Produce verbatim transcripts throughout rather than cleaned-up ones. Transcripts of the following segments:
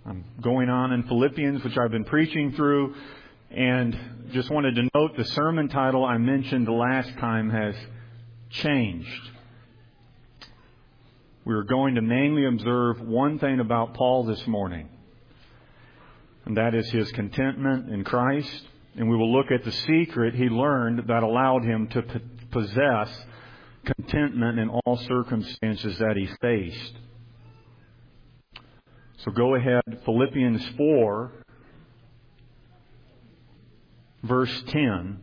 I'm going on in Philippians, which I've been preaching through, and just wanted to note the sermon title I mentioned the last time has changed. We are going to mainly observe one thing about Paul this morning, and that is his contentment in Christ. And we will look at the secret he learned that allowed him to p- possess contentment in all circumstances that he faced. So go ahead, Philippians four, verse ten.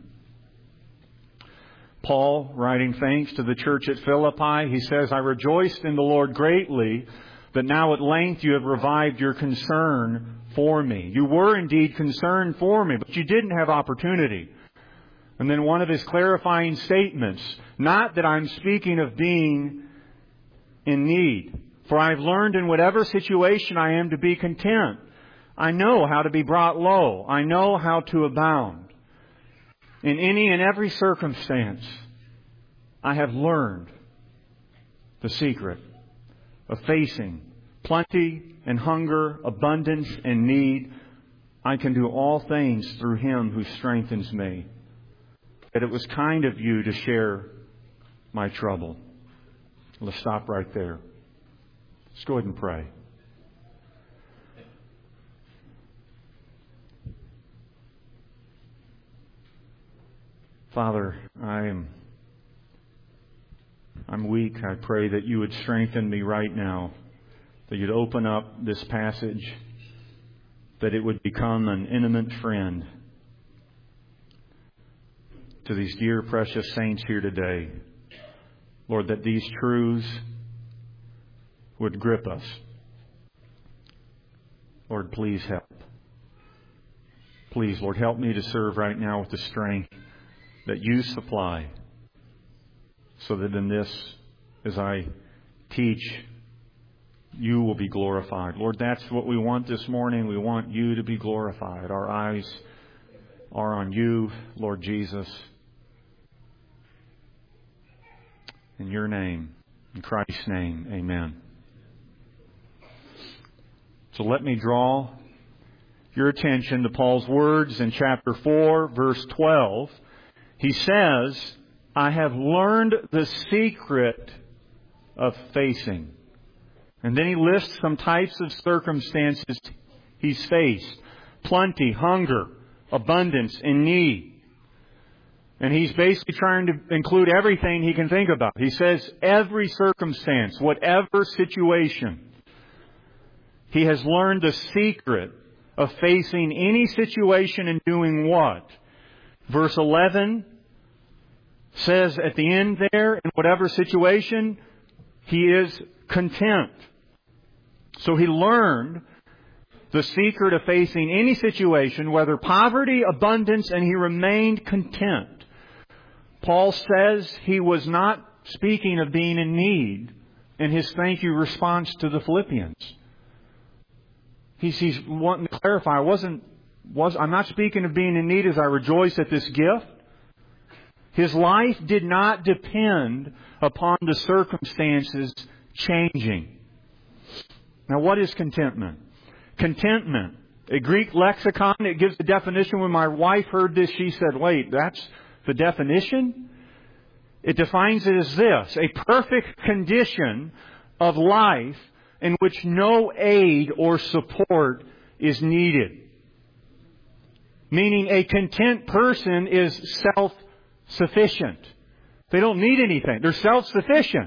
Paul, writing thanks to the church at Philippi, he says, I rejoiced in the Lord greatly that now at length you have revived your concern for me. You were indeed concerned for me, but you didn't have opportunity. And then one of his clarifying statements, not that I'm speaking of being in need, for I've learned in whatever situation I am to be content. I know how to be brought low. I know how to abound. In any and every circumstance, I have learned the secret of facing plenty and hunger, abundance and need. I can do all things through Him who strengthens me. That it was kind of you to share my trouble. Let's stop right there. Let's go ahead and pray. Father, I am I'm weak. I pray that you would strengthen me right now, that you'd open up this passage, that it would become an intimate friend to these dear, precious saints here today. Lord, that these truths would grip us. Lord, please help. Please, Lord, help me to serve right now with the strength that you supply, so that in this, as I teach, you will be glorified. Lord, that's what we want this morning. We want you to be glorified. Our eyes are on you, Lord Jesus. In your name, in Christ's name, amen. So let me draw your attention to Paul's words in chapter four, verse twelve. He says, I have learned the secret of facing. And then he lists some types of circumstances he's faced. Plenty, hunger, abundance, and need. And he's basically trying to include everything he can think about. He says every circumstance, whatever situation, he has learned the secret of facing any situation and doing what? Verse eleven says at the end there, in whatever situation, he is content. So he learned the secret of facing any situation, whether poverty, abundance, and he remained content. Paul says he was not speaking of being in need in his thank you response to the Philippians. He's, he's wanting to clarify, I wasn't, was, I'm not speaking of being in need as I rejoice at this gift. His life did not depend upon the circumstances changing. Now, what is contentment? Contentment, a Greek lexicon, it gives the definition. When my wife heard this, she said, wait, that's the definition? It defines it as this: a perfect condition of life in which no aid or support is needed. Meaning a content person is self-sufficient. They don't need anything. They're self-sufficient.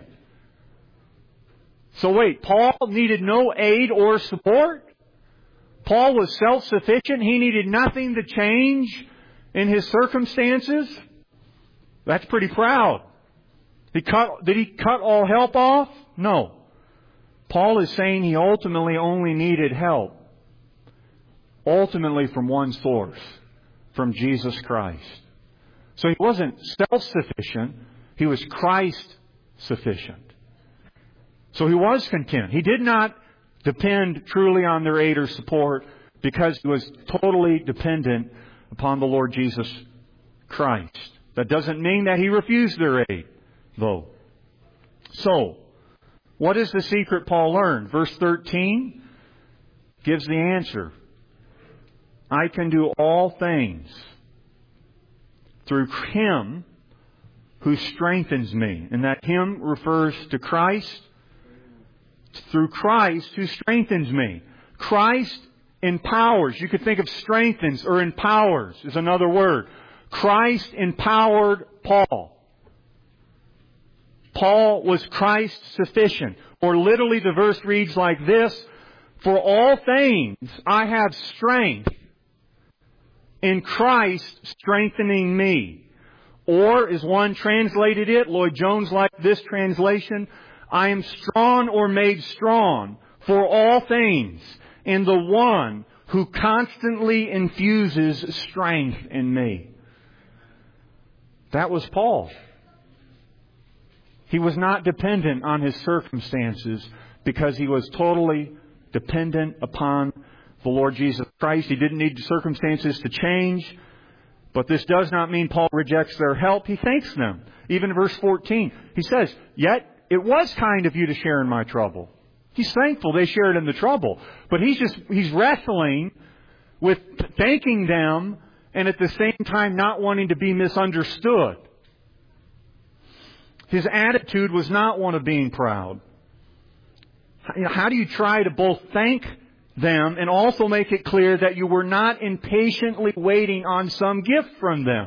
So wait, Paul needed no aid or support? Paul was self-sufficient. He needed nothing to change in his circumstances? That's pretty proud. He cut, did he cut all help off? No. Paul is saying he ultimately only needed help. Ultimately from one source. From Jesus Christ. So he wasn't self-sufficient. He was Christ-sufficient. So he was content. He did not depend truly on their aid or support because he was totally dependent upon the Lord Jesus Christ. That doesn't mean that he refused their aid, though. So, what is the secret Paul learned? Verse thirteen. gives the answer. I can do all things through Him who strengthens me. And that Him refers to Christ. Through Christ who strengthens me. Christ empowers. You could think of strengthens or empowers is another word. Christ empowered Paul. Paul was Christ sufficient. Or literally the verse reads like this, for all things I have strength in Christ strengthening me. Or, as one translated it, Lloyd Jones liked this translation, I am strong or made strong for all things in the one who constantly infuses strength in me. That was Paul. He was not dependent on his circumstances because he was totally dependent upon the Lord Jesus Christ. He didn't need circumstances to change. But this does not mean Paul rejects their help. He thanks them. Even in verse fourteen, he says, yet it was kind of you to share in my trouble. He's thankful they shared in the trouble. But he's just, he's wrestling with thanking them and at the same time not wanting to be misunderstood. His attitude was not one of being proud. How do you try to both thank them and also make it clear that you were not impatiently waiting on some gift from them?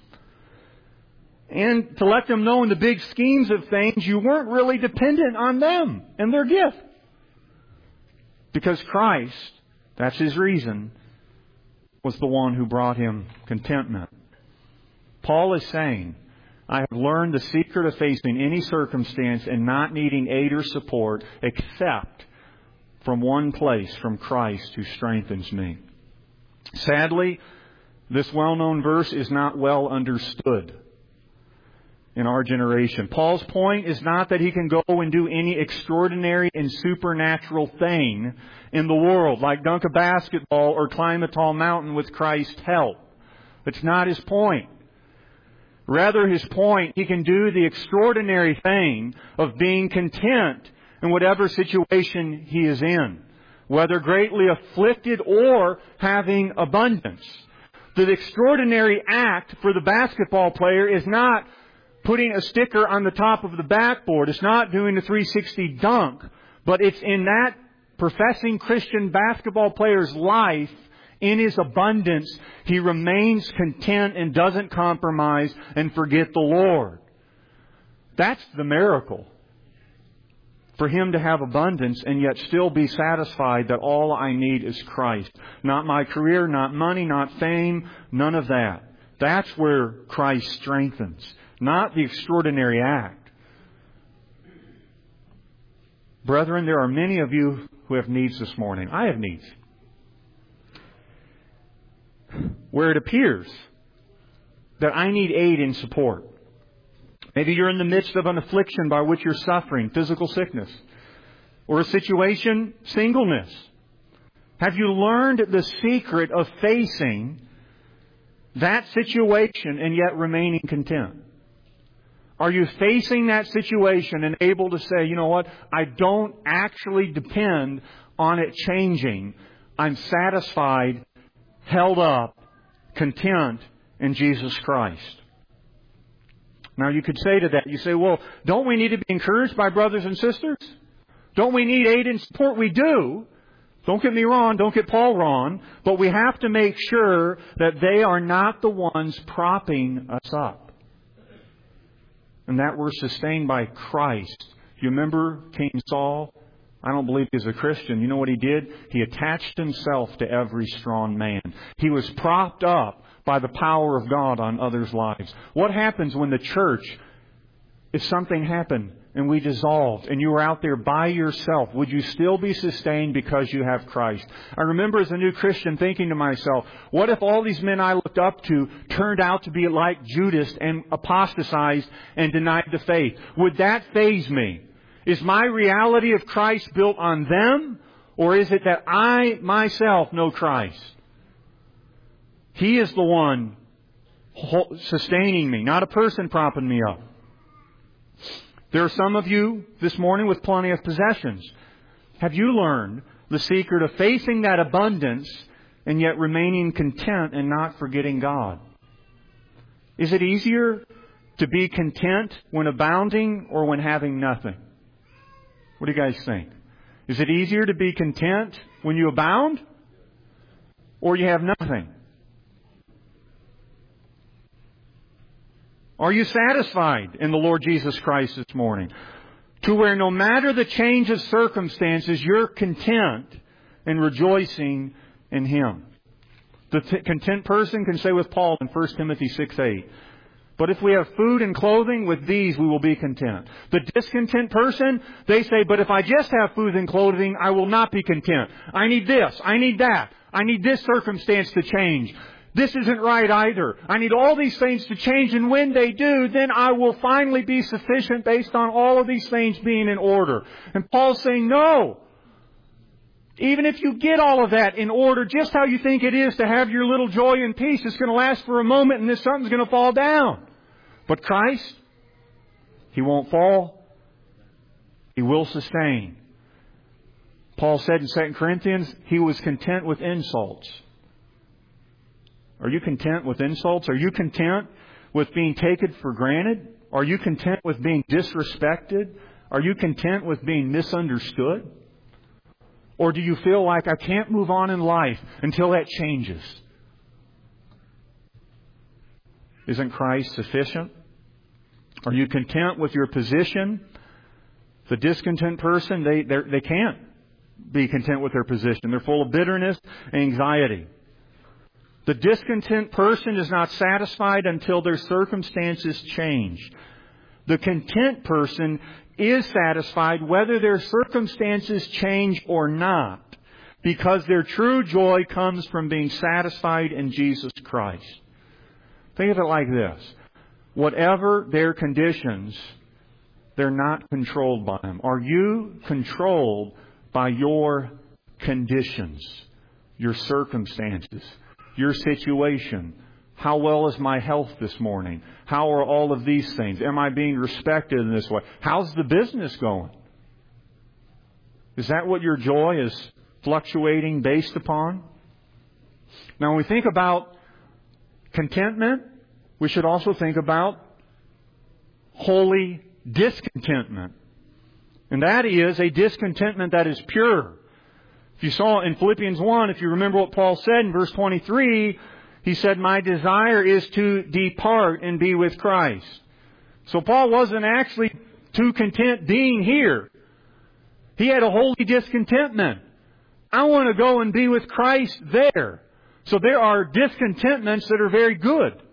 And to let them know in the big schemes of things, you weren't really dependent on them and their gift. Because Christ, that's His reason, was the one who brought him contentment. Paul is saying, I have learned the secret of facing any circumstance and not needing aid or support except from one place, from Christ who strengthens me. Sadly, this well-known verse is not well understood in our generation. Paul's point is not that he can go and do any extraordinary and supernatural thing in the world, like dunk a basketball or climb a tall mountain with Christ's help. That's not his point. Rather, his point, he can do the extraordinary thing of being content in whatever situation he is in, whether greatly afflicted or having abundance. The extraordinary act for the basketball player is not putting a sticker on the top of the backboard. It's not doing the three sixty dunk. But it's in that professing Christian basketball player's life, in his abundance, he remains content and doesn't compromise and forget the Lord. That's the miracle. For him to have abundance and yet still be satisfied that all I need is Christ. Not my career, not money, not fame, none of that. That's where Christ strengthens, not the extraordinary act. Brethren, there are many of you who have needs this morning. I have needs. Where it appears that I need aid and support. Maybe you're in the midst of an affliction by which you're suffering, physical sickness, or a situation, singleness. Have you learned the secret of facing that situation and yet remaining content? Are you facing that situation and able to say, you know what, I don't actually depend on it changing. I'm satisfied, held up, content in Jesus Christ. Now you could say to that, you say, well, don't we need to be encouraged by brothers and sisters? Don't we need aid and support? We do. Don't get me wrong, don't get Paul wrong, but we have to make sure that they are not the ones propping us up. And that we're sustained by Christ. You remember King Saul? I don't believe he was a Christian. You know what he did? He attached himself to every strong man. He was propped up by the power of God on others' lives. What happens when the church, if something happened and we dissolved and you were out there by yourself, would you still be sustained because you have Christ? I remember as a new Christian thinking to myself, what if all these men I looked up to turned out to be like Judas and apostatized and denied the faith? Would that faze me? Is my reality of Christ built on them? Or is it that I myself know Christ? He is the one sustaining me, not a person propping me up. There are some of you this morning with plenty of possessions. Have you learned the secret of facing that abundance and yet remaining content and not forgetting God? Is it easier to be content when abounding or when having nothing? What do you guys think? Is it easier to be content when you abound or you have nothing? Are you satisfied in the Lord Jesus Christ this morning? To where no matter the change of circumstances, you're content and rejoicing in Him. The t- content person can say with Paul in First Timothy six eight, "But if we have food and clothing, with these we will be content." The discontent person, they say, "But if I just have food and clothing, I will not be content. I need this, I need that, I need this circumstance to change. This isn't right either. I need all these things to change, and when they do, then I will finally be sufficient based on all of these things being in order." And Paul's saying, no. Even if you get all of that in order, just how you think it is to have your little joy and peace, it's going to last for a moment and then something's going to fall down. But Christ, He won't fall. He will sustain. Paul said in Second Corinthians, He was content with insults. Are you content with insults? Are you content with being taken for granted? Are you content with being disrespected? Are you content with being misunderstood? Or do you feel like I can't move on in life until that changes? Isn't Christ sufficient? Are you content with your position? The discontent person, they they can't be content with their position. They're full of bitterness and anxiety. The discontent person is not satisfied until their circumstances change. The content person is satisfied whether their circumstances change or not, because their true joy comes from being satisfied in Jesus Christ. Think of it like this. Whatever their conditions, they're not controlled by them. Are you controlled by your conditions, your circumstances, your situation? How well is my health this morning? How are all of these things? Am I being respected in this way? How's the business going? Is that what your joy is fluctuating based upon? Now, when we think about contentment, we should also think about holy discontentment. And that is a discontentment that is pure. If you saw in Philippians one, if you remember what Paul said in verse twenty-three, he said, "My desire is to depart and be with Christ." So Paul wasn't actually too content being here. He had a holy discontentment. I want to go and be with Christ there. So there are discontentments that are very good.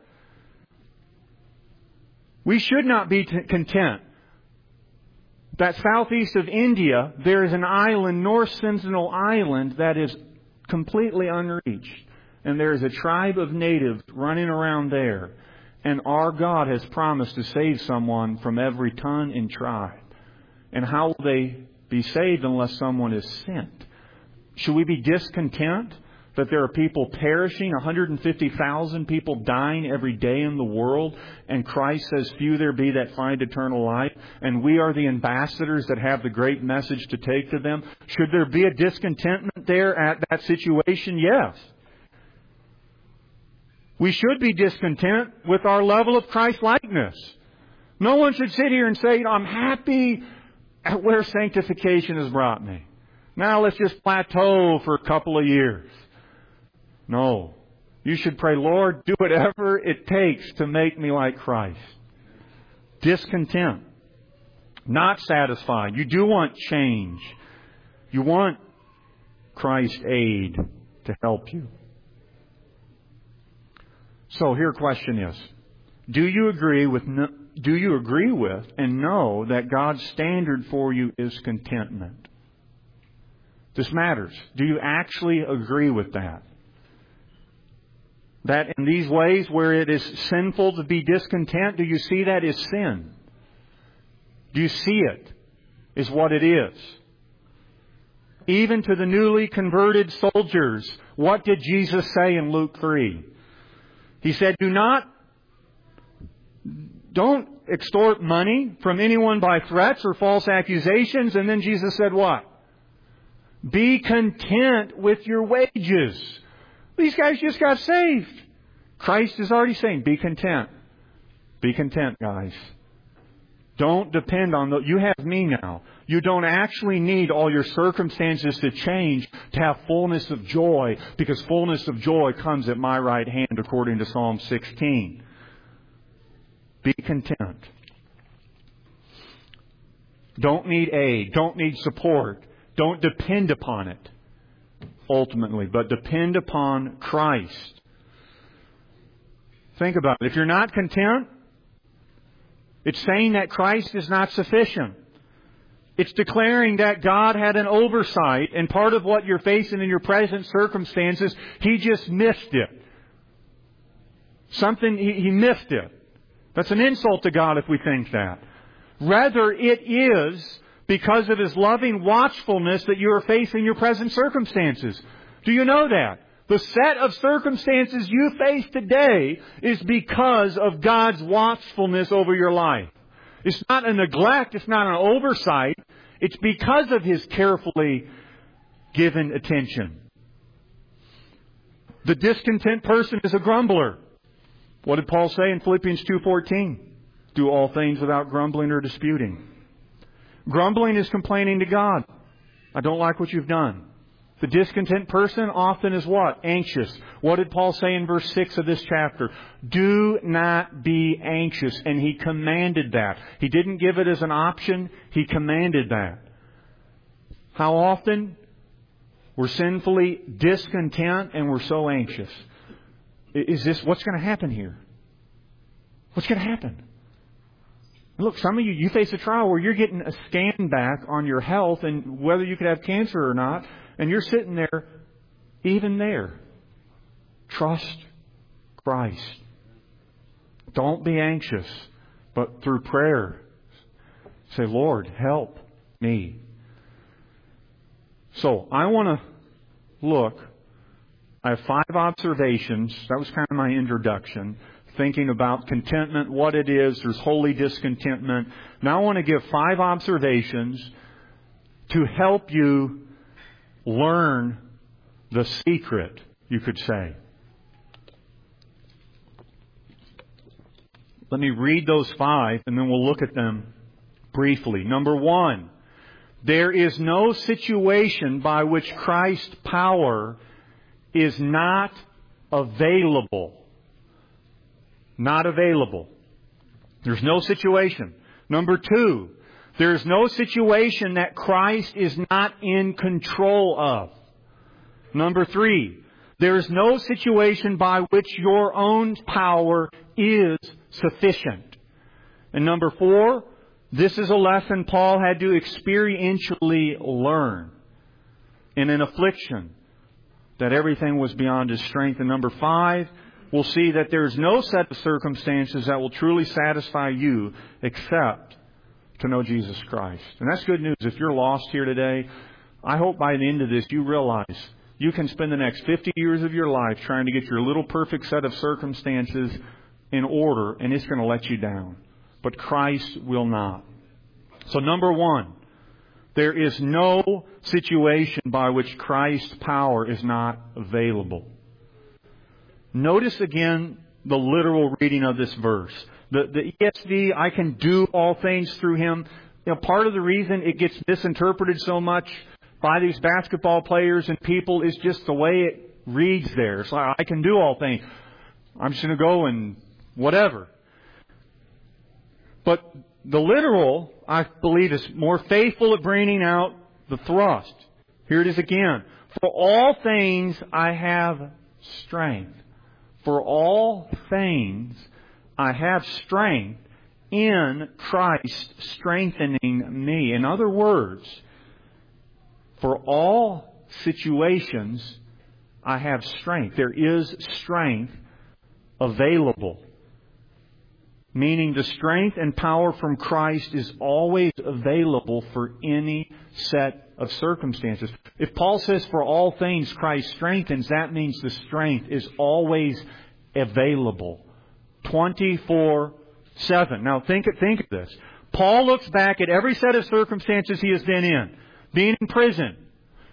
We should not be t- content. That southeast of India, there is an island, North Sentinel Island, that is completely unreached. And there is a tribe of natives running around there. And our God has promised to save someone from every tongue and tribe. And how will they be saved unless someone is sent? Should we be discontent that there are people perishing, one hundred fifty thousand people dying every day in the world, and Christ says, "Few there be that find eternal life," and we are the ambassadors that have the great message to take to them? Should there be a discontentment there at that situation? Yes. We should be discontent with our level of Christ-likeness. No one should sit here and say, "I'm happy at where sanctification has brought me. Now let's just plateau for a couple of years." No. You should pray, "Lord, do whatever it takes to make me like Christ." Discontent. Not satisfied. You do want change. You want Christ's aid to help you. So here a question is, do you agree with do you agree with and know that God's standard for you is contentment? This matters. Do you actually agree with that? That in these ways where it is sinful to be discontent, do you see that as sin? Do you see it as what it is? Even to the newly converted soldiers, what did Jesus say in Luke three? He said, do not, don't extort money from anyone by threats or false accusations. And then Jesus said what? Be content with your wages. These guys just got saved. Christ is already saying, be content. Be content, guys. Don't depend on the, you have me now. You don't actually need all your circumstances to change to have fullness of joy, because fullness of joy comes at my right hand, according to Psalm sixteen. Be content. Don't need aid. Don't need support. Don't depend upon it, ultimately, but depend upon Christ. Think about it. If you're not content, it's saying that Christ is not sufficient. It's declaring that God had an oversight, and part of what you're facing in your present circumstances, He just missed it. Something, He, he missed it. That's an insult to God if we think that. Rather, it is because of His loving watchfulness that you are facing your present circumstances. Do you know that? The set of circumstances you face today is because of God's watchfulness over your life. It's not a neglect. It's not an oversight. It's because of His carefully given attention. The discontent person is a grumbler. What did Paul say in Philippians two fourteen? Do all things without grumbling or disputing. Grumbling is complaining to God. I don't like what you've done. The discontent person often is what? Anxious. What did Paul say in verse six of this chapter? Do not be anxious. And he commanded that. He didn't give it as an option. He commanded that. How often we're sinfully discontent and we're so anxious? Is this, what's going to happen here? What's going to happen? Look, some of you, you face a trial where you're getting a scan back on your health and whether you could have cancer or not. And you're sitting there, even there. Trust Christ. Don't be anxious, but through prayer, say, Lord, help me. So, I want to look. I have five observations. That was kind of my introduction. Thinking about contentment, what it is. There's holy discontentment. Now I want to give five observations to help you learn the secret, you could say. Let me read those five and then we'll look at them briefly. Number one, there is no situation by which Christ's power is not available. Not available. There's no situation. Number two, there's no situation that Christ is not in control of. Number three, there's no situation by which your own power is sufficient. And number four, this is a lesson Paul had to experientially learn in an affliction, that everything was beyond his strength. And number five, we'll see that there's no set of circumstances that will truly satisfy you except to know Jesus Christ. And that's good news. If you're lost here today, I hope by the end of this you realize you can spend the next fifty years of your life trying to get your little perfect set of circumstances in order, and it's going to let you down. But Christ will not. So number one, there is no situation by which Christ's power is not available. Notice again the literal reading of this verse. The, the E S V, I can do all things through Him. You know, part of the reason it gets misinterpreted so much by these basketball players and people is just the way it reads there. It's like, I can do all things. I'm just going to go and whatever. But the literal, I believe, is more faithful at bringing out the thrust. Here it is again. For all things I have strength. For all things I have strength in Christ strengthening me. In other words, for all situations I have strength. There is strength available. Meaning the strength and power from Christ is always available for any set of circumstances. If Paul says for all things Christ strengthens, that means the strength is always available. twenty-four seven. Now think, think of this. Paul looks back at every set of circumstances he has been in. Being in prison.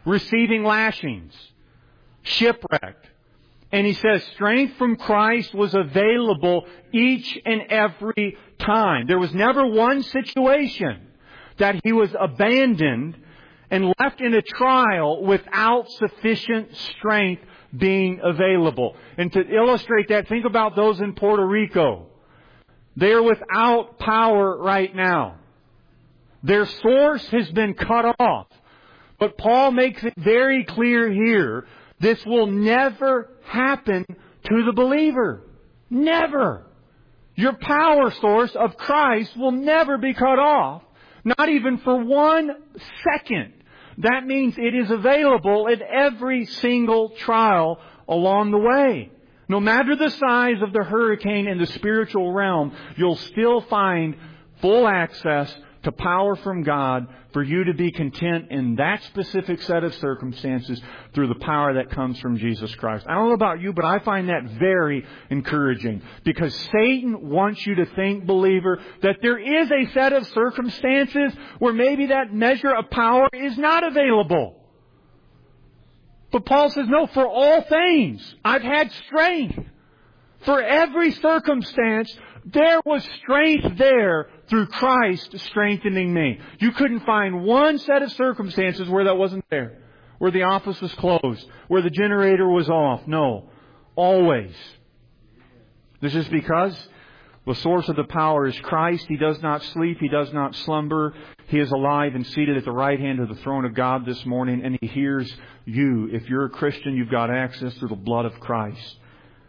receiving lashings, shipwrecked. And he says strength from Christ was available each and every time. There was never one situation that he was abandoned and left in a trial without sufficient strength being available. And to illustrate that, think about those in Puerto Rico. They are without power right now. Their source has been cut off. But Paul makes it very clear here, this will never happen to the believer. Never. Your power source of Christ will never be cut off. Not even for one second. That means it is available at every single trial along the way. No matter the size of the hurricane in the spiritual realm, you'll still find full access to power from God for you to be content in that specific set of circumstances through the power that comes from Jesus Christ. I don't know about you, but I find that very encouraging, because Satan wants you to think, believer, that there is a set of circumstances where maybe that measure of power is not available. But Paul says, no, for all things, I've had strength. For every circumstance, there was strength there through Christ strengthening me. You couldn't find one set of circumstances where that wasn't there. Where the office was closed. Where the generator was off. No. Always. This is because the source of the power is Christ. He does not sleep. He does not slumber. He is alive and seated at the right hand of the throne of God this morning. And He hears you. If you're a Christian, you've got access to the blood of Christ.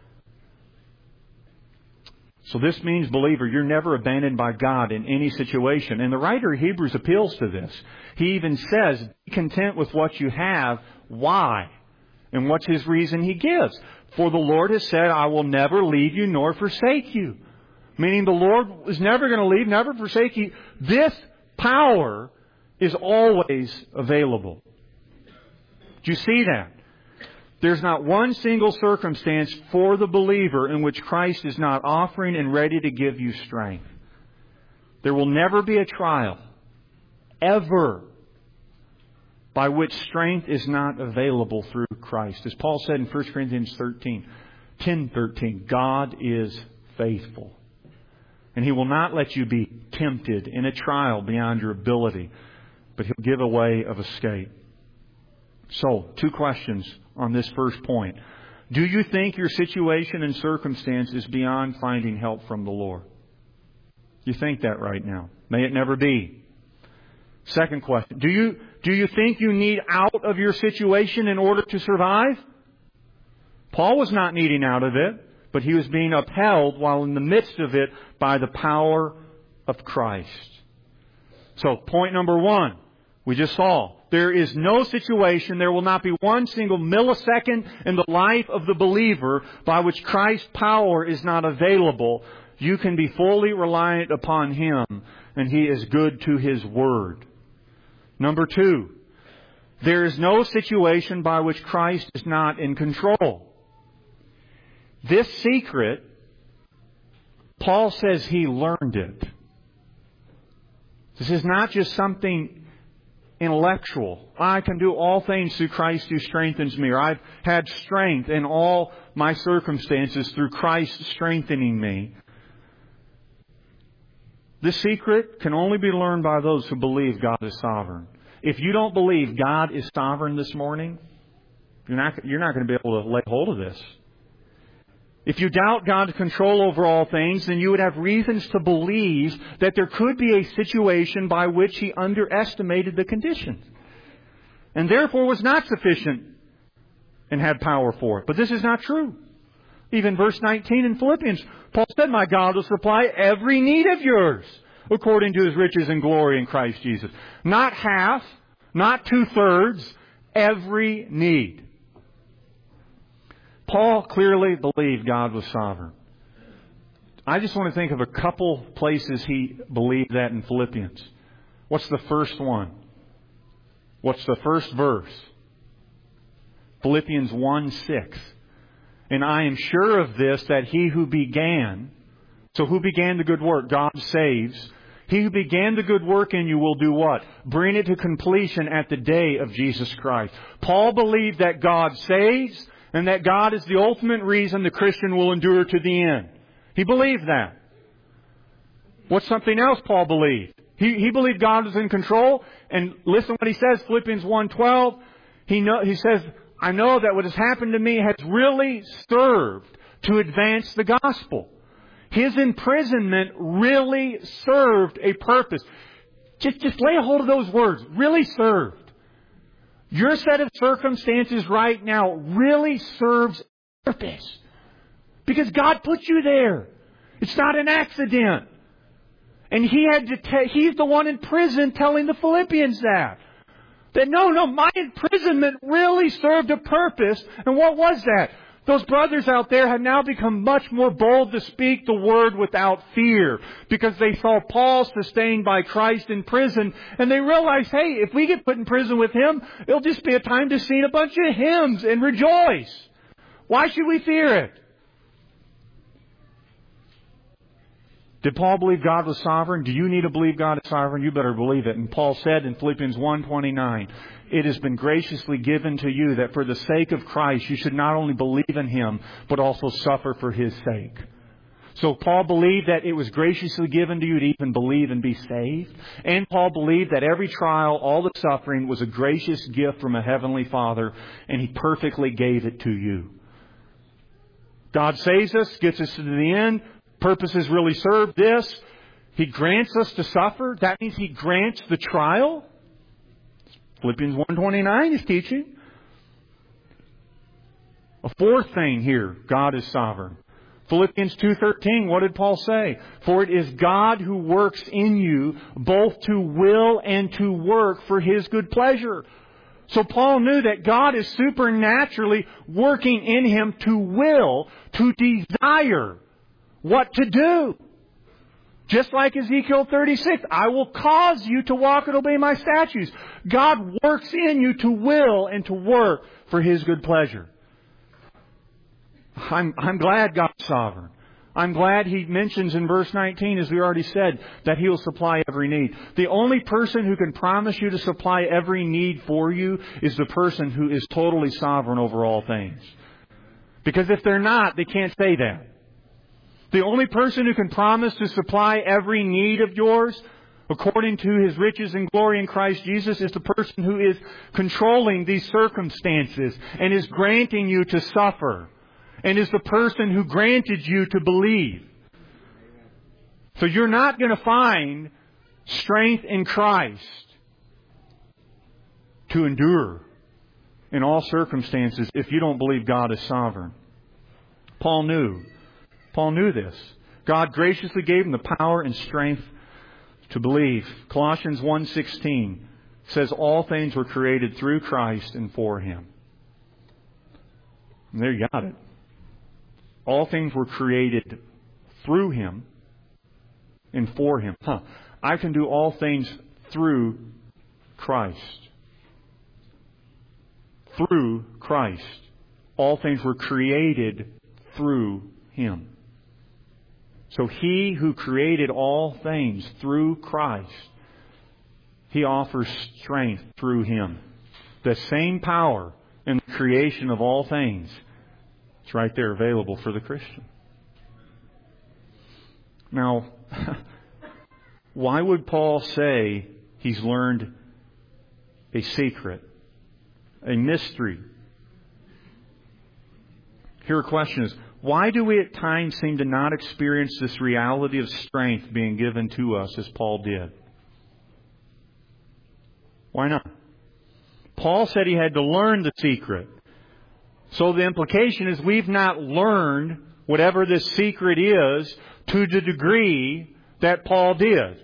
So this means, believer, you're never abandoned by God in any situation. And the writer of Hebrews appeals to this. He even says, be content with what you have. Why? And what's his reason he gives? For the Lord has said, I will never leave you nor forsake you. Meaning the Lord is never going to leave, never forsake you. This power is always available. Do you see that? There's not one single circumstance for the believer in which Christ is not offering and ready to give you strength. There will never be a trial, ever, by which strength is not available through Christ. As Paul said in First Corinthians thirteen, ten thirteen, God is faithful. And He will not let you be tempted in a trial beyond your ability, but He'll give a way of escape. So, two questions on this first point. Do you think your situation and circumstance is beyond finding help from the Lord? You think that right now. May it never be. Second question. Do you, do you think you need out of your situation in order to survive? Paul was not needing out of it, but he was being upheld while in the midst of it by the power of Christ. So, point number one, we just saw. There is no situation, there will not be one single millisecond in the life of the believer by which Christ's power is not available. You can be fully reliant upon Him, and He is good to His Word. Number two, there is no situation by which Christ is not in control. This secret, Paul says he learned it. This is not just something intellectual. I can do all things through Christ who strengthens me. Or I've had strength in all my circumstances through Christ strengthening me. This secret can only be learned by those who believe God is sovereign. If you don't believe God is sovereign this morning, you're not, you're not going to be able to lay hold of this. If you doubt God's control over all things, then you would have reasons to believe that there could be a situation by which He underestimated the conditions, and therefore was not sufficient and had power for it. But this is not true. Even verse nineteen in Philippians, Paul said, my God will supply every need of yours according to His riches and glory in Christ Jesus. Not half, not two-thirds, every need. Paul clearly believed God was sovereign. I just want to think of a couple places he believed that in Philippians. What's the first one? What's the first verse? Philippians one six. And I am sure of this, that He who began, so who began the good work? God saves. He who began the good work in you will do what? Bring it to completion at the day of Jesus Christ. Paul believed that God saves and that God is the ultimate reason the Christian will endure to the end. He believed that. What's something else Paul believed? He, he believed God was in control. And listen what he says, Philippians one twelve. He, know, he says, I know that what has happened to me has really served to advance the gospel. His imprisonment really served a purpose. Just, just lay a hold of those words. Really served. Your set of circumstances right now really serves a purpose. Because God put you there. It's not an accident. And He had to te- He's the one in prison telling the Philippians that. That no, no, my imprisonment really served a purpose. And what was that? Those brothers out there had now become much more bold to speak the word without fear. Because they saw Paul sustained by Christ in prison. And they realized, hey, if we get put in prison with him, it'll just be a time to sing a bunch of hymns and rejoice. Why should we fear it? Did Paul believe God was sovereign? Do you need to believe God is sovereign? You better believe it. And Paul said in Philippians one twenty-nine, it has been graciously given to you that for the sake of Christ you should not only believe in Him, but also suffer for His sake. So Paul believed that it was graciously given to you to even believe and be saved. And Paul believed that every trial, all the suffering, was a gracious gift from a heavenly Father, and He perfectly gave it to you. God saves us, gets us to the end. Purposes really serve this. He grants us to suffer. That means He grants the trial. Philippians one twenty-nine is teaching. A fourth thing here, God is sovereign. Philippians two thirteen, what did Paul say? For it is God who works in you both to will and to work for His good pleasure. So Paul knew that God is supernaturally working in him to will, to desire what to do. Just like Ezekiel thirty-six, I will cause you to walk and obey my statutes. God works in you to will and to work for His good pleasure. I'm, I'm glad God's sovereign. I'm glad He mentions in verse nineteen, as we already said, that He will supply every need. The only person who can promise you to supply every need for you is the person who is totally sovereign over all things. Because if they're not, they can't say that. The only person who can promise to supply every need of yours, according to His riches and glory in Christ Jesus, is the person who is controlling these circumstances and is granting you to suffer. And is the person who granted you to believe. So you're not going to find strength in Christ to endure in all circumstances if you don't believe God is sovereign. Paul knew. Paul knew this. God graciously gave him the power and strength to believe. Colossians one sixteen says all things were created through Christ and for Him. And there you got it. All things were created through Him and for Him. Huh. I can do all things through Christ. Through Christ. All things were created through Him. So He who created all things through Christ, He offers strength through Him. The same power in the creation of all things, it's right there available for the Christian. Now, why would Paul say he's learned a secret, a mystery? Here a question is, why do we at times seem to not experience this reality of strength being given to us as Paul did? Why not? Paul said he had to learn the secret. So the implication is we've not learned whatever this secret is to the degree that Paul did.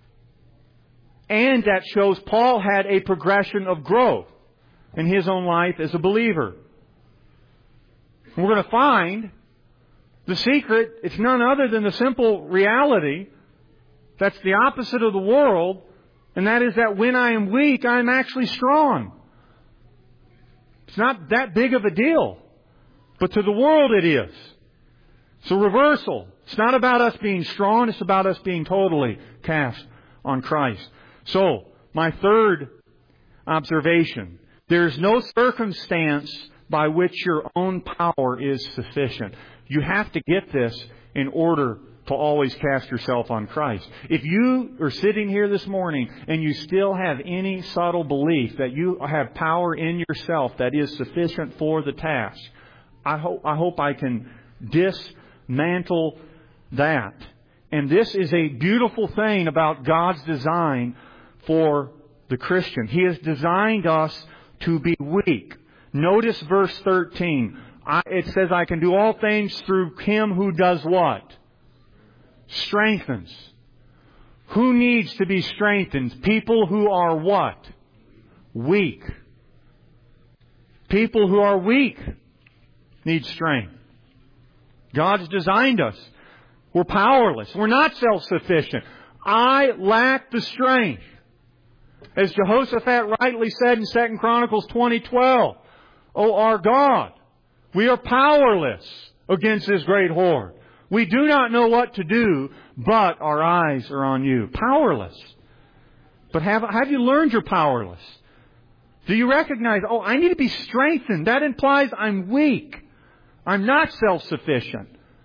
And that shows Paul had a progression of growth in his own life as a believer. We're going to find the secret, it's none other than the simple reality that's the opposite of the world, and that is that when I am weak, I'm actually strong. It's not that big of a deal, but to the world it is. It's a reversal. It's not about us being strong. It's about us being totally cast on Christ. So, my third observation. There's no circumstance by which your own power is sufficient. You have to get this in order to always cast yourself on Christ. If you are sitting here this morning and you still have any subtle belief that you have power in yourself that is sufficient for the task, I hope I hope I can dismantle that. And this is a beautiful thing about God's design for the Christian. He has designed us to be weak. Notice verse thirteen. I, it says, I can do all things through Him who does what? Strengthens. Who needs to be strengthened? People who are what? Weak. People who are weak need strength. God's designed us. We're powerless. We're not self-sufficient. I lack the strength. As Jehoshaphat rightly said in Second Chronicles twenty twelve, O our God, we are powerless against this great horde. We do not know what to do, but our eyes are on You. Powerless. But have, have you learned you're powerless? Do you recognize, oh, I need to be strengthened? That implies I'm weak. I'm not self-sufficient.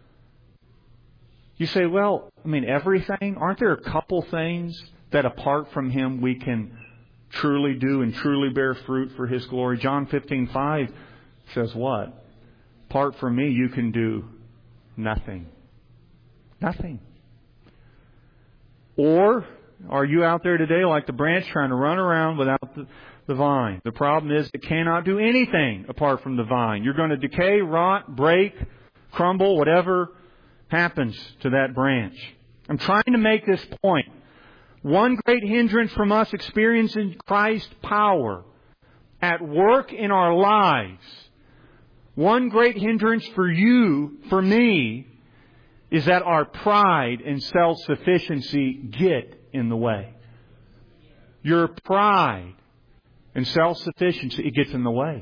You say, well, I mean, everything? Aren't there a couple things that apart from Him we can truly do and truly bear fruit for His glory? John fifteen five says what? Apart from Me, you can do nothing. Nothing. Or are you out there today like the branch trying to run around without the, the vine? The problem is it cannot do anything apart from the vine. You're going to decay, rot, break, crumble, whatever happens to that branch. I'm trying to make this point. One great hindrance from us experiencing Christ's power at work in our lives, one great hindrance for you, for me, is that our pride and self-sufficiency get in the way. Your pride and self-sufficiency, it gets in the way.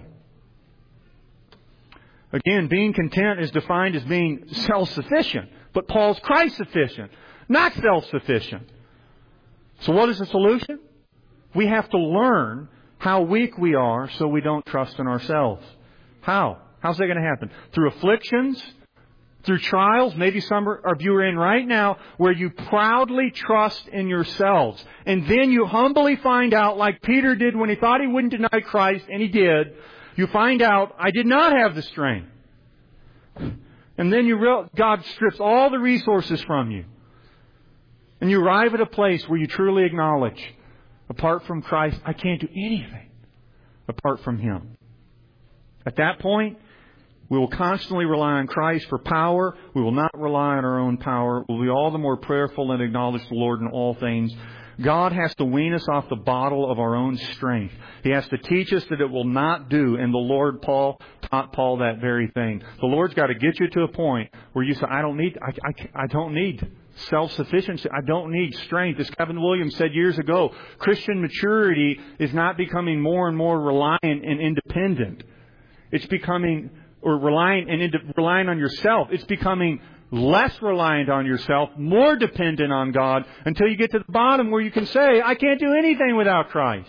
Again, being content is defined as being self-sufficient. But Paul's Christ-sufficient, not self-sufficient. So what is the solution? We have to learn how weak we are so we don't trust in ourselves. How? How's that going to happen? Through afflictions? Through trials? Maybe some of you are in right now where you proudly trust in yourselves. And then you humbly find out, like Peter did when he thought he wouldn't deny Christ, and he did. You find out, I did not have the strength. And then you real, God strips all the resources from you. And you arrive at a place where you truly acknowledge, apart from Christ, I can't do anything apart from Him. At that point, we will constantly rely on Christ for power. We will not rely on our own power. We'll be all the more prayerful and acknowledge the Lord in all things. God has to wean us off the bottle of our own strength. He has to teach us that it will not do. And the Lord Paul taught Paul that very thing. The Lord's got to get you to a point where you say, I don't need, I, I, I don't need self-sufficiency. I don't need strength. As Kevin Williams said years ago, Christian maturity is not becoming more and more reliant and independent. It's becoming, or relying and ind- relying on yourself. It's becoming less reliant on yourself, more dependent on God, until you get to the bottom where you can say, I can't do anything without Christ.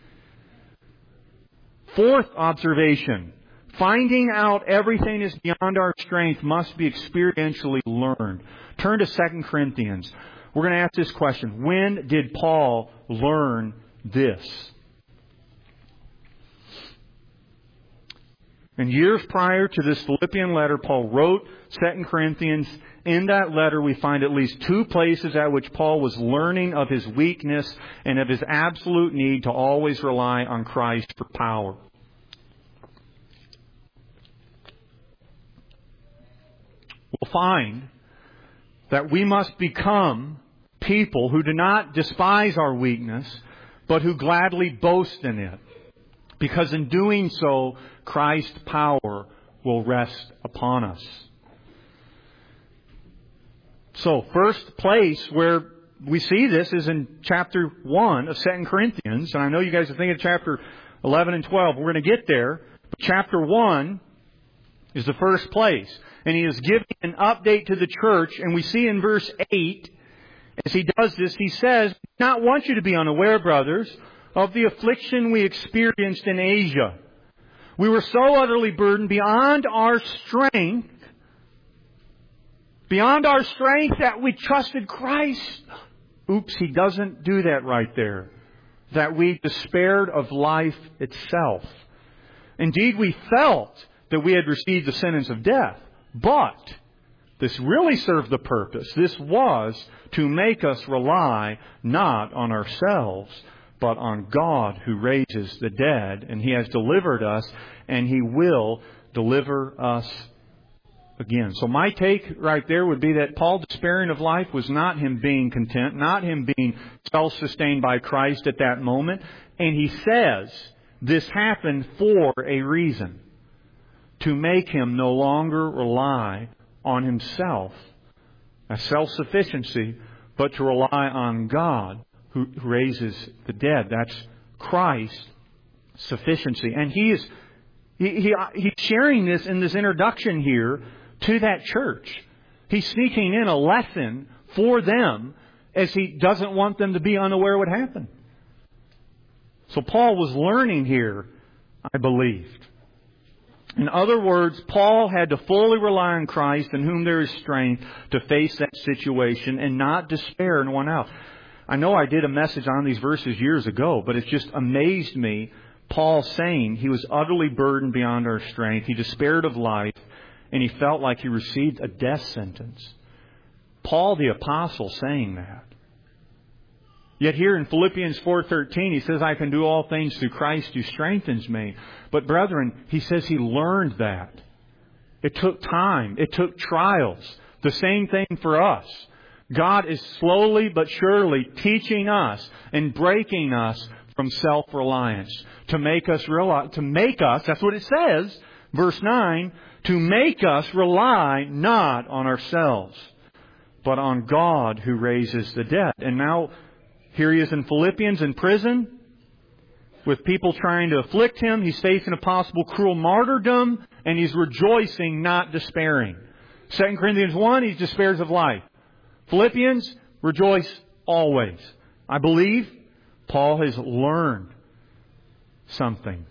Fourth observation. Finding out everything is beyond our strength must be experientially learned. Turn to Second Corinthians. We're going to ask this question. When did Paul learn this? And years prior to this Philippian letter, Paul wrote Second Corinthians. In that letter, we find at least two places at which Paul was learning of his weakness and of his absolute need to always rely on Christ for power. We'll find that we must become people who do not despise our weakness, but who gladly boast in it. Because in doing so, Christ's power will rest upon us. So, first place where we see this is in chapter one of Second Corinthians. And I know you guys are thinking of chapter eleven and twelve. We're going to get there. But chapter one is the first place. and He is giving an update to the church. And we see in verse eight, as He does this, He says, "I do not want you to be unaware, brothers, of the affliction we experienced in Asia. We were so utterly burdened beyond our strength, beyond our strength that we trusted Christ." Oops, He doesn't do that right there. That we despaired of life itself. Indeed, we felt that we had received the sentence of death. But this really served the purpose. This was to make us rely not on ourselves, but on God who raises the dead. And He has delivered us, and He will deliver us again. So my take right there would be that Paul despairing of life was not him being content, not him being self-sustained by Christ at that moment. And he says this happened for a reason. To make him no longer rely on himself, a self-sufficiency, but to rely on God who raises the dead. That's Christ's sufficiency. And he is he, he, he's sharing this in this introduction here to that church. He's sneaking in a lesson for them as he doesn't want them to be unaware what happened. So Paul was learning here, I believed. In other words, Paul had to fully rely on Christ, in whom there is strength, to face that situation and not despair in one else. I know I did a message on these verses years ago, but it just amazed me, Paul saying he was utterly burdened beyond our strength. He despaired of life, and he felt like he received a death sentence. Paul the Apostle saying that. Yet here in Philippians four thirteen, he says, "I can do all things through Christ who strengthens me." But brethren, he says he learned that. It took time. It took trials. The same thing for us. God is slowly but surely teaching us and breaking us from self-reliance to make us realize, to make us, that's what it says, verse nine, to make us rely not on ourselves, but on God who raises the dead. And now, here he is in Philippians in prison with people trying to afflict him. He's facing a possible cruel martyrdom, and he's rejoicing, not despairing. Second Corinthians one, he despairs of life. Philippians, rejoice always. I believe Paul has learned something.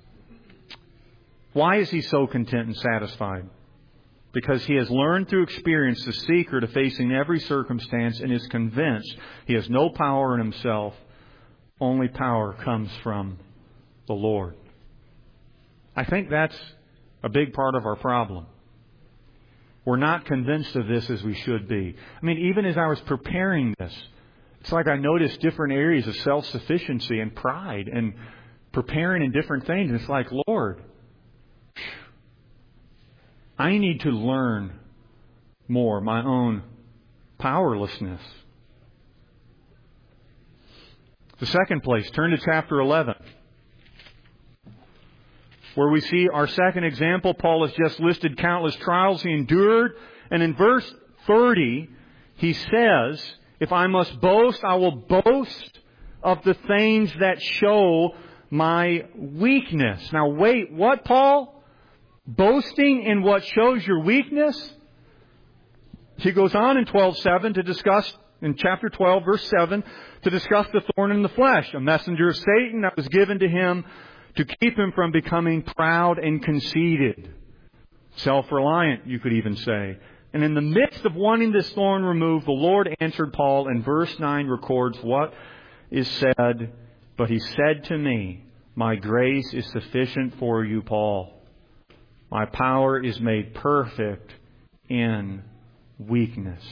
Why is he so content and satisfied? Because he has learned through experience the secret of facing every circumstance and is convinced he has no power in himself. Only power comes from the Lord. I think that's a big part of our problem. We're not convinced of this as we should be. I mean, even as I was preparing this, it's like I noticed different areas of self-sufficiency and pride and preparing in different things. It's like, Lord, I need to learn more my own powerlessness. The second place, turn to chapter eleven, where we see our second example. Paul has just listed countless trials he endured. And in verse thirty, he says, "If I must boast, I will boast of the things that show my weakness." Now wait, what, Paul? Boasting in what shows your weakness? He goes on in twelve seven to discuss, in chapter twelve, verse seven, to discuss the thorn in the flesh, a messenger of Satan that was given to him to keep him from becoming proud and conceited. Self-reliant, you could even say. And in the midst of wanting this thorn removed, the Lord answered Paul, and verse nine records what is said. "But he said to me, my grace is sufficient for you, Paul. My power is made perfect in weakness."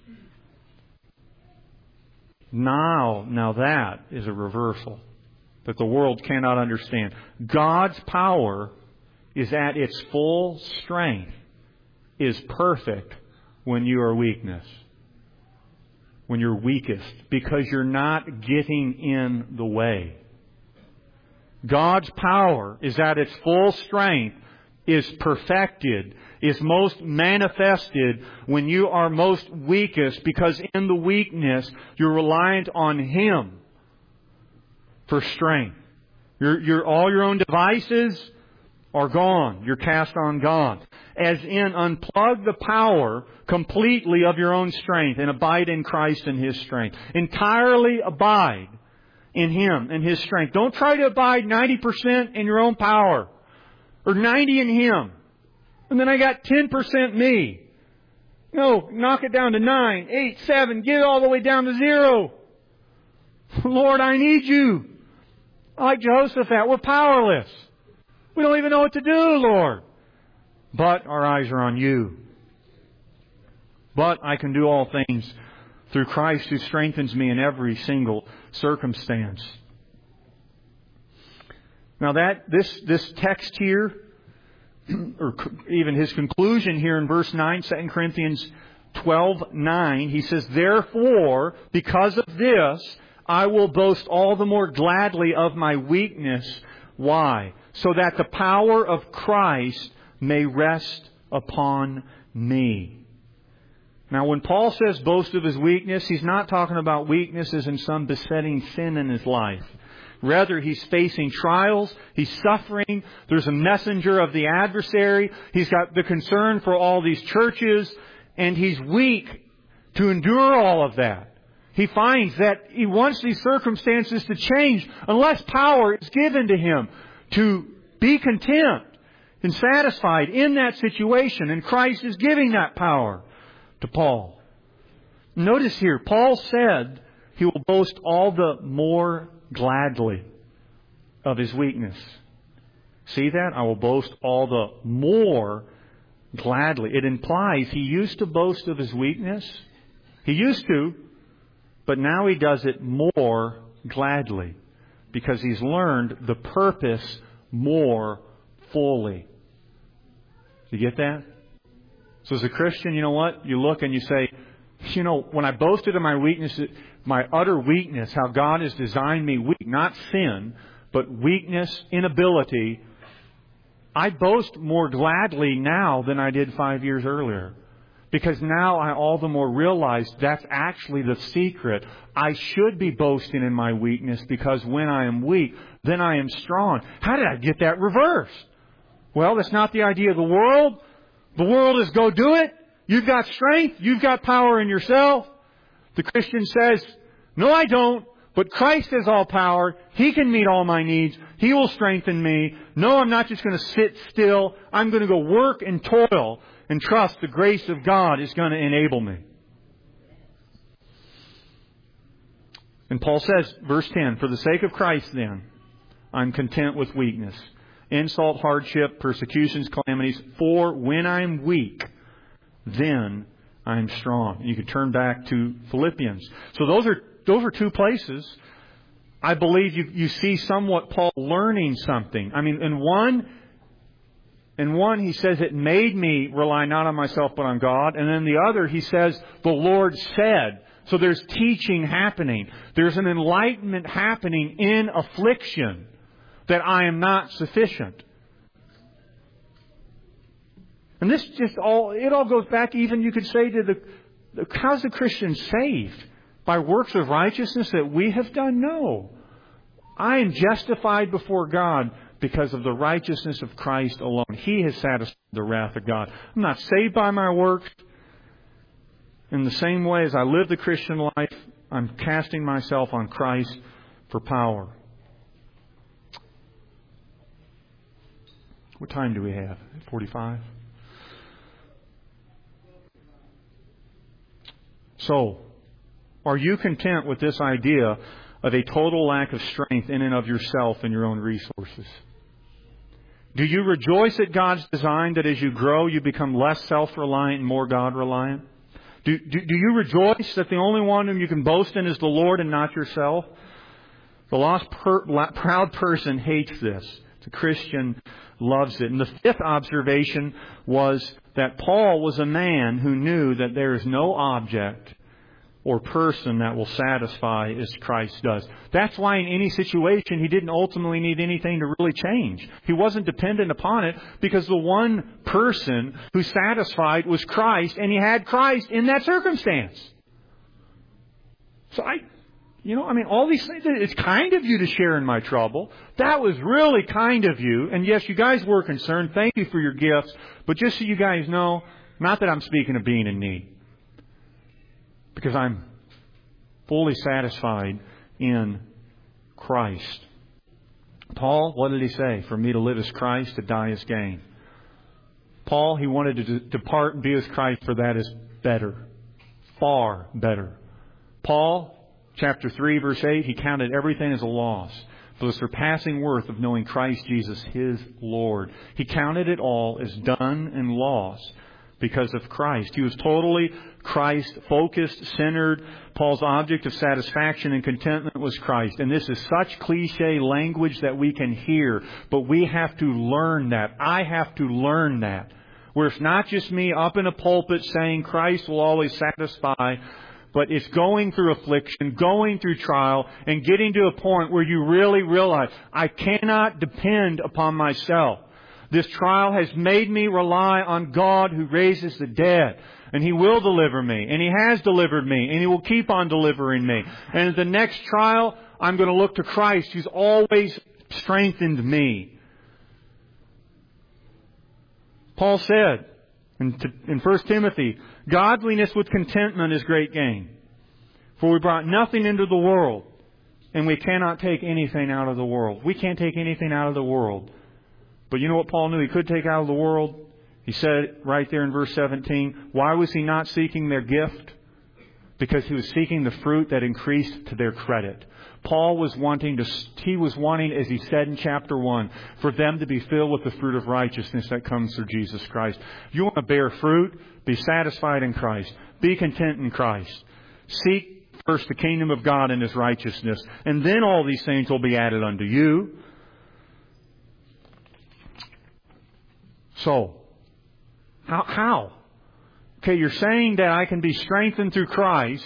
Now, now that is a reversal that the world cannot understand. God's power is at its full strength, is perfect when you are weakness. When you're weakest, because you're not getting in the way. God's power is at its full strength, is perfected, is most manifested when you are most weakest, because in the weakness you're reliant on Him for strength. Your, your, all your own devices are gone. You're cast on God. as in unplug the power completely of your own strength and abide in Christ and His strength. Entirely abide in Him and His strength. Don't try to abide ninety percent in your own power or ninety in Him. And then I got ten percent me. No, knock it down to nine, eight, seven, get it all the way down to zero. Lord, I need You. Like Jehoshaphat, we're powerless. We don't even know what to do, Lord. But our eyes are on You. But I can do all things through Christ who strengthens me in every single circumstance. Now that, this, this text here, or even his conclusion here in verse nine, Second Corinthians twelve nine, he says, "Therefore, because of this, I will boast all the more gladly of my weakness." Why? "So that the power of Christ may rest upon me." Now, when Paul says boast of his weakness, he's not talking about weaknesses in some besetting sin in his life. Rather, he's facing trials. He's suffering. There's a messenger of the adversary. He's got the concern for all these churches. And he's weak to endure all of that. He finds that he wants these circumstances to change unless power is given to him to be content and satisfied in that situation. And Christ is giving that power to Paul. Notice here, Paul said he will boast all the more gladly of his weakness. See that? I will boast all the more gladly. It implies he used to boast of his weakness. He used to, but now he does it more gladly because he's learned the purpose more fully. Do you get that? So as a Christian, you know what? You look and you say, you know, when I boasted of my weakness, my utter weakness, how God has designed me weak, not sin, but weakness, inability, I boast more gladly now than I did five years earlier. Because now I all the more realize that's actually the secret. I should be boasting in my weakness because when I am weak, then I am strong. How did I get that reversed? Well, that's not the idea of the world. The world is go do it. You've got strength. You've got power in yourself. The Christian says, no, I don't. But Christ has all power. He can meet all my needs. He will strengthen me. No, I'm not just going to sit still. I'm going to go work and toil and trust the grace of God is going to enable me. And Paul says, verse ten, "For the sake of Christ then, I'm content with weakness, insult, hardship, persecutions, calamities. For when I'm weak, then I'm strong." You could turn back to Philippians. So those are those are two places. I believe you, you see somewhat Paul learning something. I mean, in one, in one he says it made me rely not on myself but on God. And then the other he says the Lord said. So there's teaching happening. There's an enlightenment happening in affliction that I am not sufficient. And this just all, it all goes back even, you could say, to the, how's the Christian saved? By works of righteousness that we have done? No. I am justified before God because of the righteousness of Christ alone. He has satisfied the wrath of God. I'm not saved by my works. In the same way as I live the Christian life, I'm casting myself on Christ for power. What time do we have? forty-five? So, are you content with this idea of a total lack of strength in and of yourself and your own resources? Do you rejoice at God's design that as you grow, you become less self-reliant and more God-reliant? Do, do, do you rejoice that the only one whom you can boast in is the Lord and not yourself? The lost, per, proud person hates this. The Christian loves it. And the fifth observation was that Paul was a man who knew that there is no object or person that will satisfy as Christ does. That's why in any situation he didn't ultimately need anything to really change. He wasn't dependent upon it because the one person who satisfied was Christ, and he had Christ in that circumstance. So I, You know, I mean, all these things, it's kind of you to share in my trouble. That was really kind of you. And yes, you guys were concerned. Thank you for your gifts. But just so you guys know, not that I'm speaking of being in need. Because I'm fully satisfied in Christ. Paul, what did he say? For me to live is Christ, to die is gain. Paul, he wanted to depart and be with Christ, for that is better. Far better. Paul, chapter three, verse eight, he counted everything as a loss for the surpassing worth of knowing Christ Jesus, his Lord. He counted it all as done and lost because of Christ. He was totally Christ-focused, centered. Paul's object of satisfaction and contentment was Christ. And this is such cliche language that we can hear, but we have to learn that. I have to learn that. Where it's not just me up in a pulpit saying Christ will always satisfy, but it's going through affliction, going through trial, and getting to a point where you really realize, I cannot depend upon myself. This trial has made me rely on God who raises the dead. And He will deliver me. And He has delivered me. And He will keep on delivering me. And at the next trial, I'm going to look to Christ, who's always strengthened me. Paul said in First Timothy, godliness with contentment is great gain. For we brought nothing into the world, and we cannot take anything out of the world. We can't take anything out of the world. But you know what Paul knew he could take out of the world? He said right there in verse seventeen, why was he not seeking their gift? Because he was seeking the fruit that increased to their credit. Paul was wanting to, he was wanting, as he said in chapter one, for them to be filled with the fruit of righteousness that comes through Jesus Christ. You want to bear fruit? Be satisfied in Christ. Be content in Christ. Seek first the kingdom of God and His righteousness. And then all these things will be added unto you. So, how? how? Okay, you're saying that I can be strengthened through Christ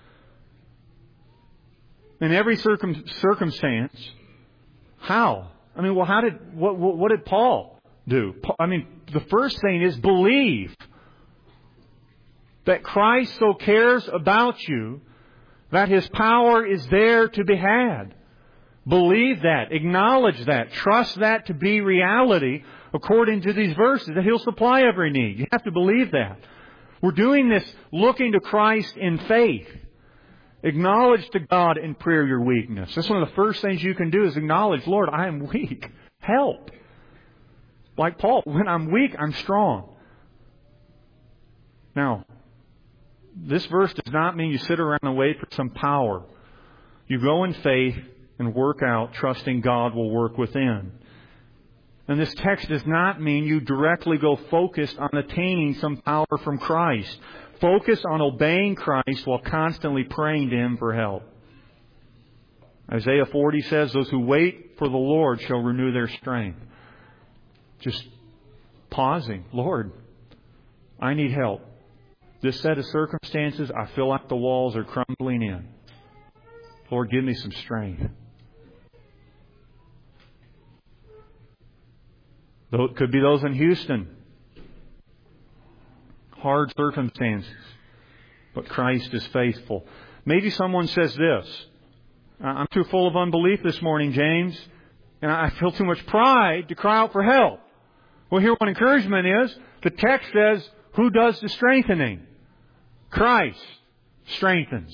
in every circum, circumstance. How? I mean, well, how did what, what what did Paul do? I mean, the first thing is believe that Christ so cares about you that His power is there to be had. Believe that. Acknowledge that. Trust that to be reality according to these verses, that He'll supply every need. You have to believe that. We're doing this looking to Christ in faith. Acknowledge to God in prayer your weakness. That's one of the first things you can do is acknowledge, Lord, I am weak. Help. Like Paul, when I'm weak, I'm strong. Now, this verse does not mean you sit around and wait for some power. You go in faith and work out, trusting God will work within. And this text does not mean you directly go focused on attaining some power from Christ. Focus on obeying Christ while constantly praying to Him for help. Isaiah forty says, those who wait for the Lord shall renew their strength. Just pausing. Lord, I need help. This set of circumstances, I feel like the walls are crumbling in. Lord, give me some strength. Though it could be those in Houston. Hard circumstances. But Christ is faithful. Maybe someone says this. I'm too full of unbelief this morning, James. And I feel too much pride to cry out for help. Well, here what encouragement is. The text says, who does the strengthening? Christ strengthens.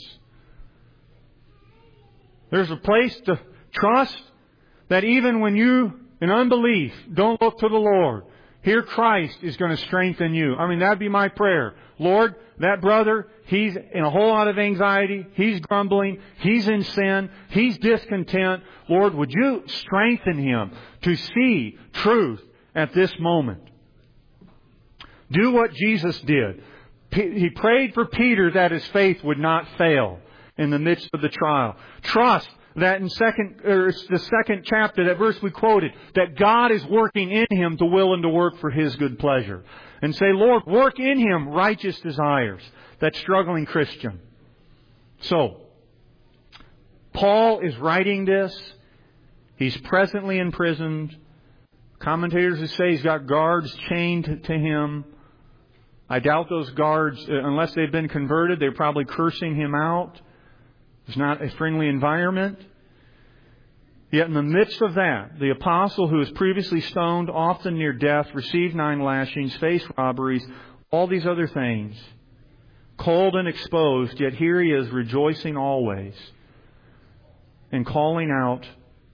There's a place to trust that even when you, in unbelief, don't look to the Lord, here Christ is going to strengthen you. I mean, that'd be my prayer. Lord, that brother, he's in a whole lot of anxiety. He's grumbling. He's in sin. He's discontent. Lord, would you strengthen him to see truth at this moment? Do what Jesus did. He prayed for Peter that his faith would not fail in the midst of the trial. Trust that in second, or the second chapter, that verse we quoted, that God is working in him to will and to work for His good pleasure. And say, Lord, work in him righteous desires. That struggling Christian. So, Paul is writing this. He's presently imprisoned. Commentators who say he's got guards chained to him. I doubt those guards, unless they've been converted, they're probably cursing him out. There's not a friendly environment. Yet in the midst of that, the apostle who was previously stoned, often near death, received nine lashings, faced robberies, all these other things, cold and exposed, yet here he is rejoicing always and calling out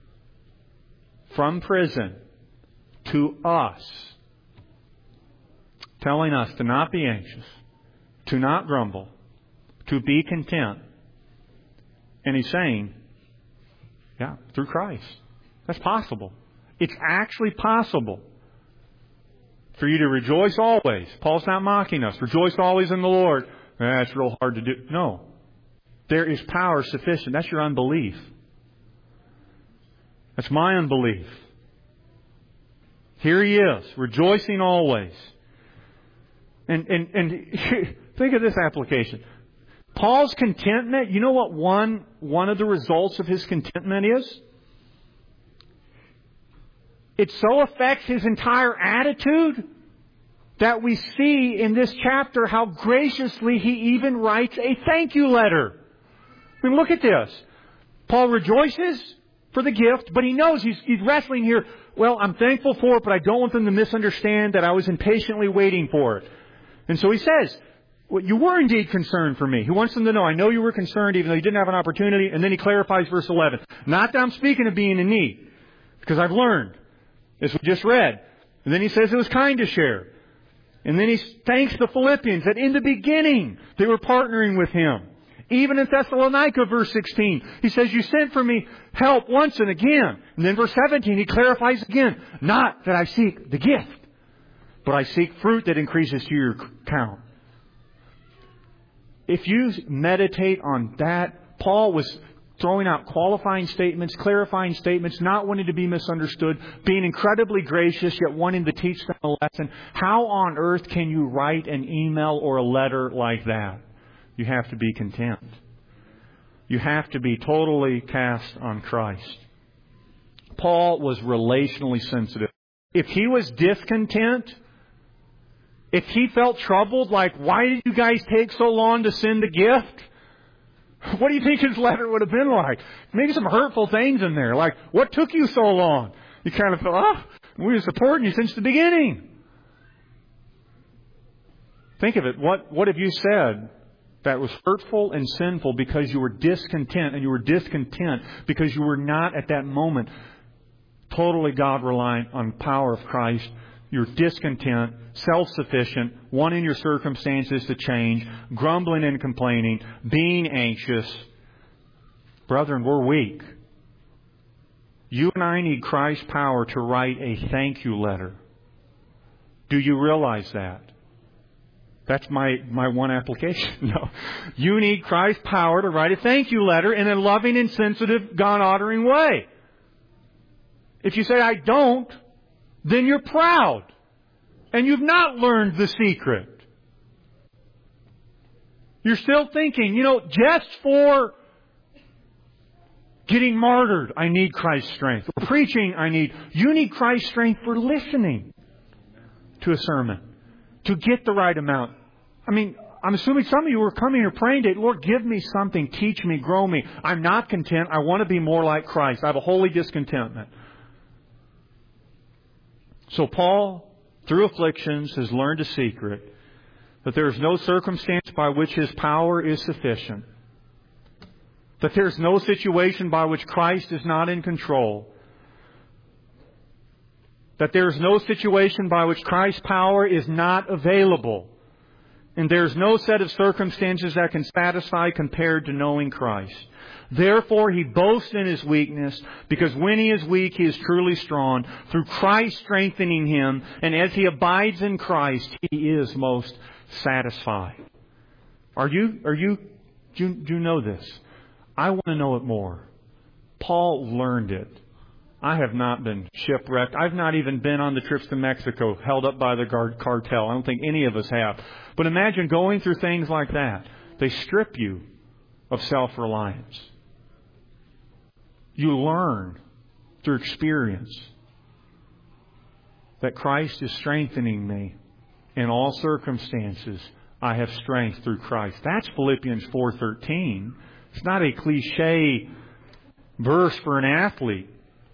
from prison to us, telling us to not be anxious, to not grumble, to be content. And he's saying, yeah, through Christ. That's possible. It's actually possible for you to rejoice always. Paul's not mocking us. Rejoice always in the Lord. That's real hard to do. No. There is power sufficient. That's your unbelief. That's my unbelief. Here he is, rejoicing always. And, and, and think of this application. Paul's contentment, you know what one, one of the results of his contentment is? It so affects his entire attitude that we see in this chapter how graciously he even writes a thank you letter. I mean, look at this. Paul rejoices for the gift, but he knows he's, he's wrestling here. Well, I'm thankful for it, but I don't want them to misunderstand that I was impatiently waiting for it. And so he says, well, you were indeed concerned for me. He wants them to know, I know you were concerned even though you didn't have an opportunity. And then he clarifies verse eleven. Not that I'm speaking of being in need, because I've learned, as we just read. And then he says it was kind to share. And then he thanks the Philippians that in the beginning they were partnering with him. Even in Thessalonica, verse sixteen, he says, you sent for me help once and again. And then verse seventeen, he clarifies again, not that I seek the gift, but I seek fruit that increases to your count. If you meditate on that, Paul was throwing out qualifying statements, clarifying statements, not wanting to be misunderstood, being incredibly gracious, yet wanting to teach them a lesson. How on earth can you write an email or a letter like that? You have to be content. You have to be totally cast on Christ. Paul was relationally sensitive. If he was discontent, if he felt troubled, like, why did you guys take so long to send a gift? What do you think his letter would have been like? Maybe some hurtful things in there, like, what took you so long? You kind of feel, oh, we were supporting you since the beginning. Think of it. What, what have you said that was hurtful and sinful because you were discontent, and you were discontent because you were not at that moment totally God-reliant on the power of Christ? You're discontent, self-sufficient, wanting your circumstances to change, grumbling and complaining, being anxious. Brethren, we're weak. You and I need Christ's power to write a thank you letter. Do you realize that? That's my, my one application. No. You need Christ's power to write a thank you letter in a loving and sensitive, God-honoring way. If you say, I don't, then you're proud. And you've not learned the secret. You're still thinking, you know, just for getting martyred, I need Christ's strength. For preaching, I need... You need Christ's strength for listening to a sermon. To get the right amount. I mean, I'm assuming some of you were coming here praying to, Lord, give me something. Teach me, grow me. I'm not content. I want to be more like Christ. I have a holy discontentment. So Paul, through afflictions, has learned a secret that there is no circumstance by which his power is sufficient. That there is no situation by which Christ is not in control. That there is no situation by which Christ's power is not available. And there is no set of circumstances that can satisfy compared to knowing Christ. Therefore, he boasts in his weakness, because when he is weak, he is truly strong. Through Christ strengthening him, and as he abides in Christ, he is most satisfied. Are you, are you, do you, do you know this? I want to know it more. Paul learned it. I have not been shipwrecked. I've not even been on the trips to Mexico held up by the cartel. I don't think any of us have. But imagine going through things like that. They strip you of self-reliance. You learn through experience that Christ is strengthening me in all circumstances. I have strength through Christ. That's Philippians four thirteen. It's not a cliche verse for an athlete.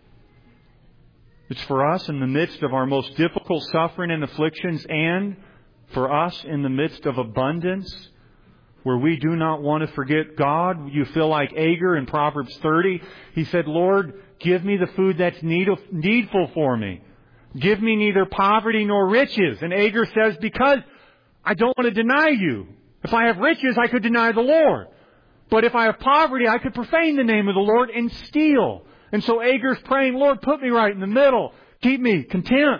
It's for us in the midst of our most difficult suffering and afflictions, and for us in the midst of abundance, where we do not want to forget God. You feel like Agur in Proverbs thirty. He said, Lord, give me the food that's needful for me. Give me neither poverty nor riches. And Agur says, because I don't want to deny you. If I have riches, I could deny the Lord. But if I have poverty, I could profane the name of the Lord and steal. And so Agur's praying, Lord, put me right in the middle. Keep me content.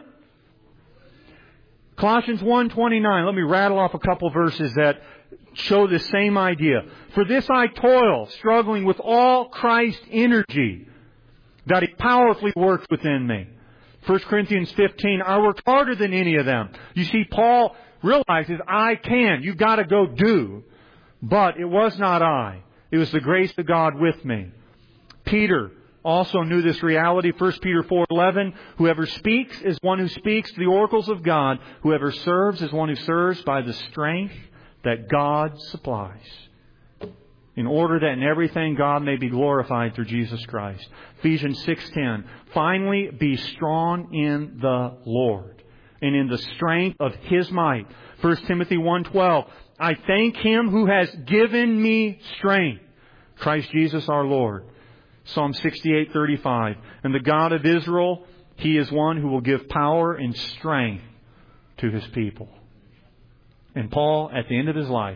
Colossians one twenty-nine. Let me rattle off a couple verses that show the same idea. For this I toil, struggling with all Christ's energy, that He powerfully works within me. First Corinthians fifteen. I work harder than any of them. You see, Paul realizes I can. You've got to go do. But it was not I. It was the grace of God with me. Peter also knew this reality. First Peter four eleven. Whoever speaks is one who speaks the oracles of God. Whoever serves is one who serves by the strength that God supplies, in order that in everything God may be glorified through Jesus Christ. Ephesians six ten. Finally, be strong in the Lord and in the strength of His might. First Timothy one twelve. I thank Him who has given me strength, Christ Jesus our Lord. Psalm sixty-eight thirty-five. And the God of Israel, He is one who will give power and strength to His people. And Paul, at the end of his life,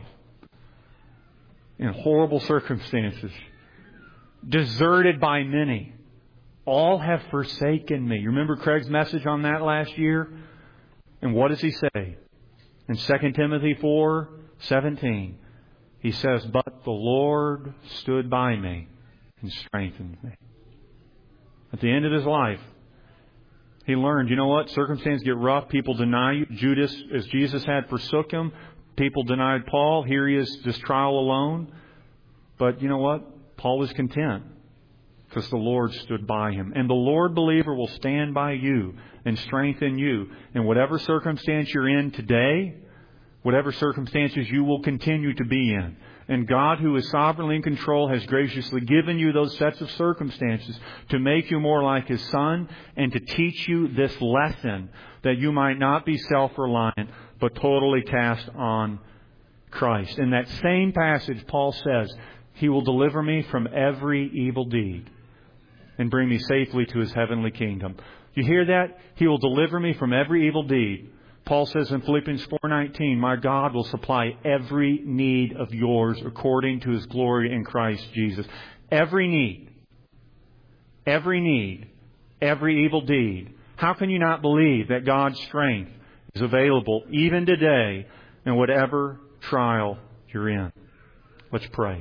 in horrible circumstances, deserted by many, all have forsaken me. You remember Craig's message on that last year? And what does he say? In Second Timothy four seventeen, he says, but the Lord stood by me and strengthened me. At the end of his life, he learned, you know what? Circumstances get rough. People deny you. Judas, as Jesus had, forsook Him. People denied Paul. Here he is, this trial alone. But you know what? Paul was content because the Lord stood by him. And the Lord, believer, will stand by you and strengthen you in whatever circumstance you're in today, whatever circumstances you will continue to be in. And God, who is sovereignly in control, has graciously given you those sets of circumstances to make you more like His Son and to teach you this lesson, that you might not be self-reliant, but totally cast on Christ. In that same passage, Paul says, He will deliver me from every evil deed and bring me safely to His heavenly kingdom. You hear that? He will deliver me from every evil deed. Paul says in Philippians four nineteen, my God will supply every need of yours according to His glory in Christ Jesus. Every need. Every need. Every evil deed. How can you not believe that God's strength is available even today in whatever trial you're in? Let's pray.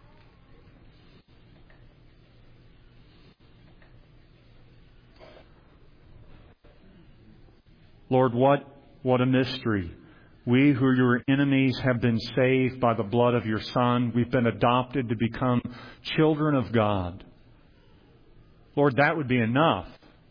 Lord, what What a mystery. We who are your enemies have been saved by the blood of your Son. We've been adopted to become children of God. Lord, that would be enough.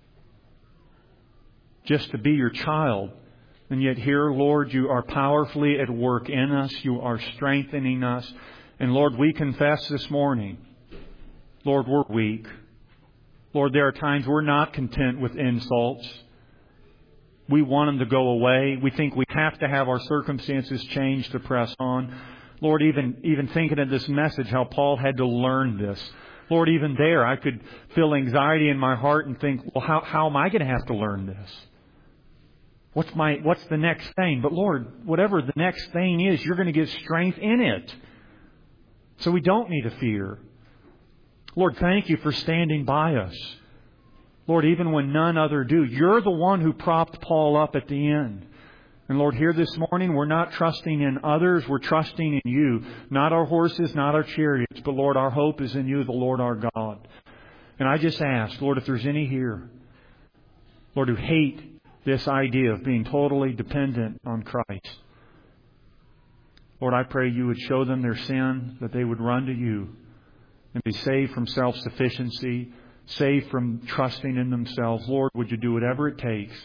Just to be your child. And yet here, Lord, you are powerfully at work in us. You are strengthening us. And Lord, we confess this morning, Lord, we're weak. Lord, there are times we're not content with insults. We want them to go away. We think we have to have our circumstances changed to press on. Lord, even, even thinking of this message, how Paul had to learn this. Lord, even there, I could feel anxiety in my heart and think, well, how, how am I going to have to learn this? What's my, what's the next thing? But Lord, whatever the next thing is, you're going to give strength in it. So we don't need to fear. Lord, thank you for standing by us. Lord, even when none other do, you're the one who propped Paul up at the end. And Lord, here this morning, we're not trusting in others, we're trusting in you. Not our horses, not our chariots, but Lord, our hope is in you, the Lord our God. And I just ask, Lord, if there's any here, Lord, who hate this idea of being totally dependent on Christ, Lord, I pray you would show them their sin, that they would run to you and be saved from self-sufficiency, saved from trusting in themselves. Lord, would you do whatever it takes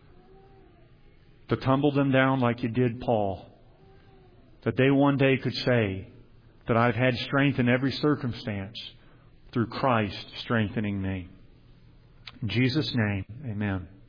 to tumble them down like you did Paul, that they one day could say that I've had strength in every circumstance through Christ strengthening me. In Jesus' name, amen.